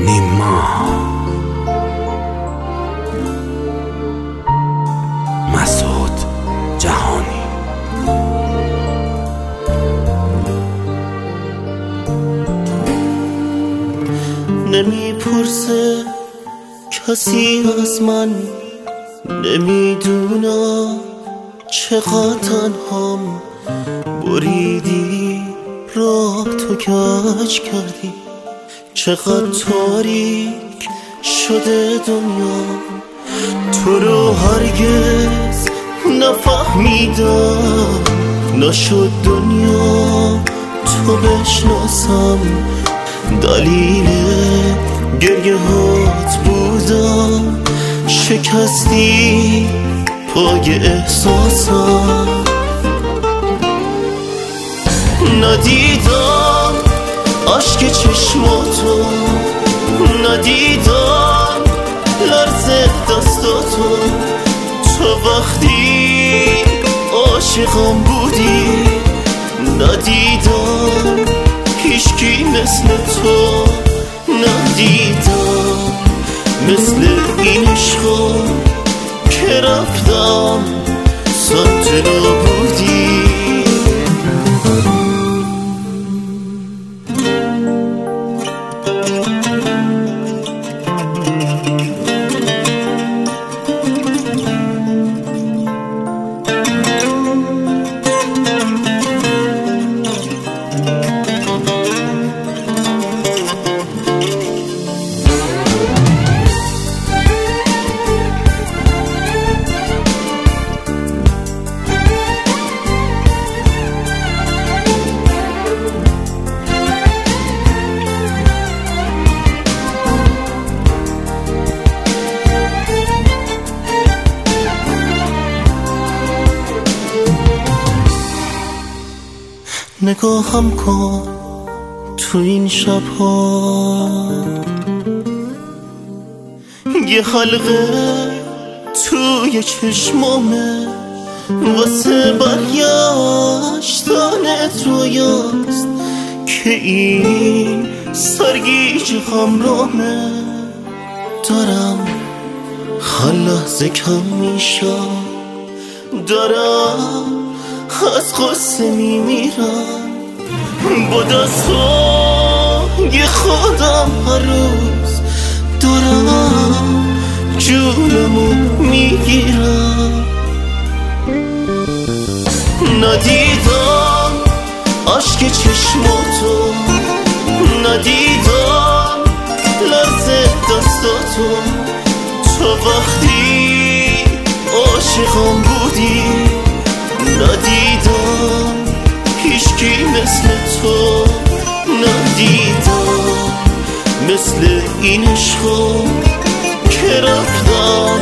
نیما مسعود جهانی. نمیپرسه کسی از من، نمیدونم چقدر تنهام. بریدی راه تو کج کردی، چقدر تاریک شده دنیا. تو رو هرگز نفهمیدم، نشد دنیا تو بشناسم. دلیل گریه هات بودم، شکستی پای احساسم. ندیدم عشق چشماتو، ندیدم لرز دستاتو. تو وقتی عاشقم بودی، ندیدم هیچکی مثل تو. ندیدم مثل این عشقا که رفتم سمت نابودی. نگاهم کن تو این شبها، یه حلقه توی چشمامه واسه برگشتنت رویاست که این سرگیج همراهمه. دارم هر لحظه کم میشم، دارم از قصه میمیرم. با دستای خودم هر روز دارم جونمو میگیرم. ندیدم عشق چشماتو، ندیدم لرز دستاتو. تو وقتی عاشقم بودی، ندیدم هیچکی مثل تو. ندیدم مثل این عشقا که رفتم